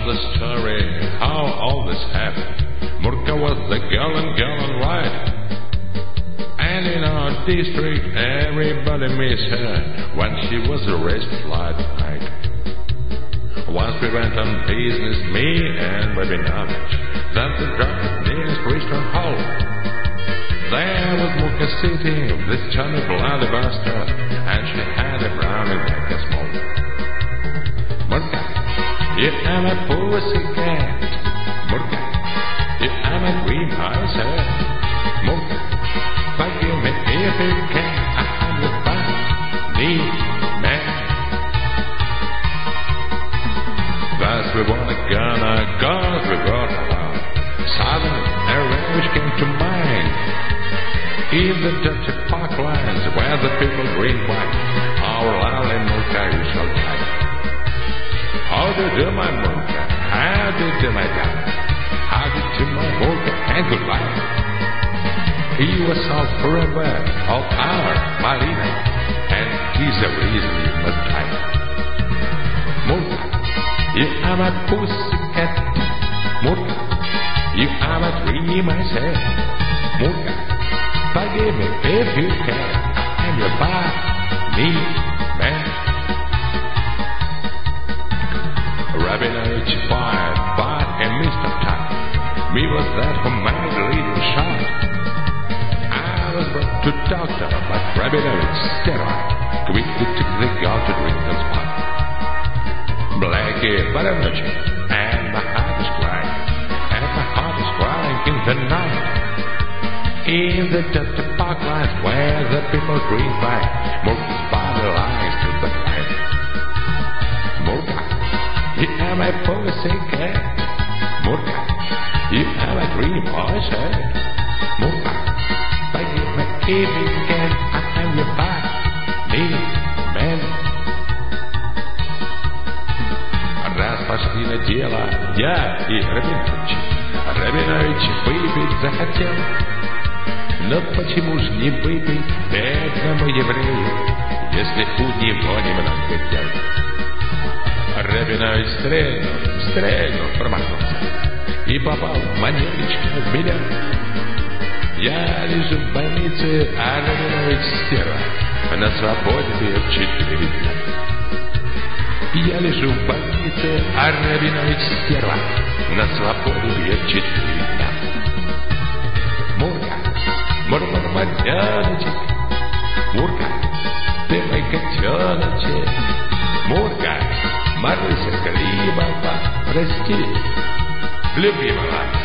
the story how all this happened. Murka was the girl right. And in our district everybody missed her when she was arrested last night. Once we went on business, me and baby Namich, then we dropped it nearest restaurant hall. There was Murka sitting, this Johnny bloody bastard, and she had a brownie like a small. Murka, you am a pussycat. Murka, you am a dream myself. Murka, forgive me if you can, I am the funny man. Thus we won a gunner, cause we brought along. Suddenly a rage came to mind. In the dirty parklands where the people drink wine, our lovely Murka you shall die. How do you do my Murka? How do you do my dad? How do you do my Murka? And goodbye. He was all forever, all our Marina, and he's the reason you must die. Murka, you are my pussycat. Murka, you are my dream I said. Murka, forgive me if you can, I am your funny man. Rabinowitz fired, but a mist of time. Me was that who made a little shot. I was brought to doctor, but Rabinowitz sterile. Quickly took the girl to drink and spot. Blackie, but I'm not you, and my heart is crying, and my heart is crying in the night. In the dirty parklands where the people drink by, Murka's body lies to the night. Murka, you am a pussycat. Murka, you am a dream boy, Murka, forgive me if you can, I am your funny man. Раз пошли на дело, я и Рабинович. Рабинович выпить захотел. Но почему ж не выпить бедному еврею, если у него немного дел? Рабинович стрельнул, промахнулся и попал манерочка в меня. Я лежу в больнице, а Рабинович стерва на свободе пьет 4 дня. Я лежу в больнице, а Рабинович стерва на свободу пьет 4 дня. Мурка, мур-мур-мадяночек, Мурка, ты мой котеночек. Мурка, Маруся Климова, прости, любимого.